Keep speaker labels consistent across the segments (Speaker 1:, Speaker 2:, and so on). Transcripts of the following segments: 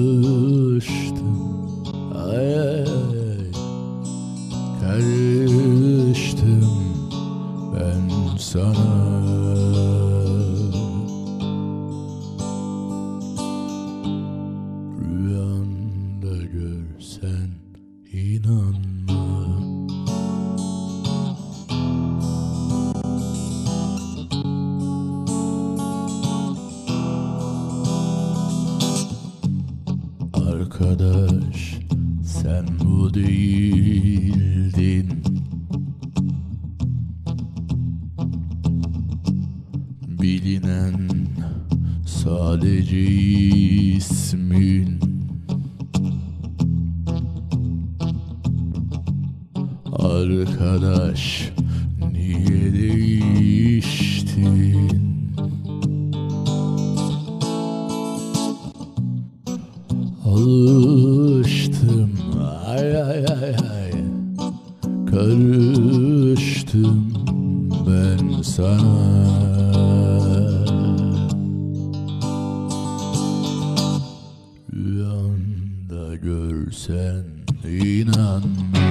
Speaker 1: ay ay ay, karıştım ben sana. Rüyanda görsen inanma. Arkadaş, sen bu değildin. Bilinen sadece ismin. Arkadaş, niye değiştin? Alıştım, ay ay ay ay, karıştım ben sana. Rüyanda görsen inanma.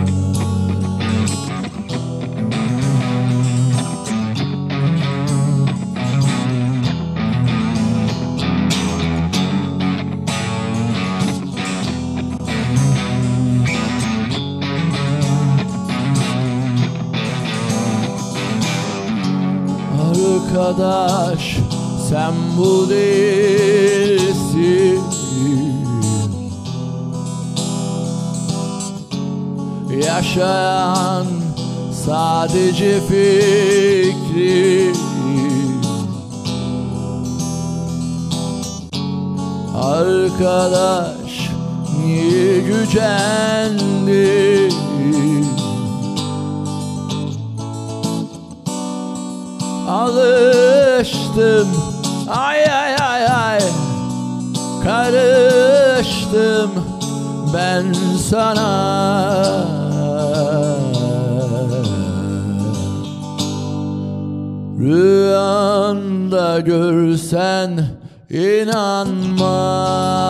Speaker 1: Arkadaş, sen bu değilsin. Yaşayan sadece fikri. Arkadaş, niye gücendin? Alıştım, ay ay ay ay, karıştım ben sana. Rüyanda görsen inanma.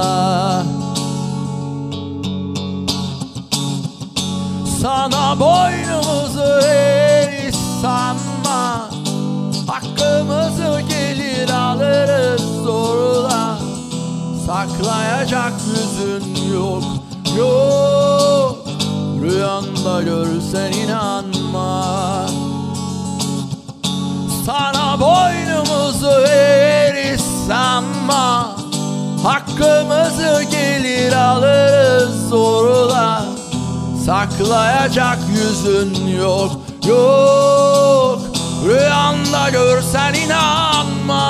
Speaker 1: Sana boynumuzu eğ sanma. Hakkımızı gelir alırız zorla. Saklayacak yüzün yok, yok. Rüyanda görsen inanma. Sana boynumuzu eğeriz sanma. Hakkımızı gelir alırız zorla. Saklayacak yüzün yok, yok. Rüyanda görsen inanma.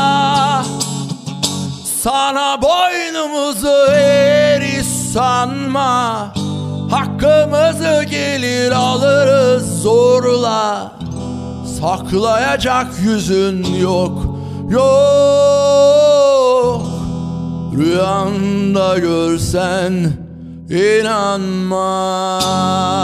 Speaker 1: Sana boynumuzu eğeriz sanma. Hakkımızı gelir alırız zorla. Saklayacak yüzün yok, yok. Rüyanda görsen inanma.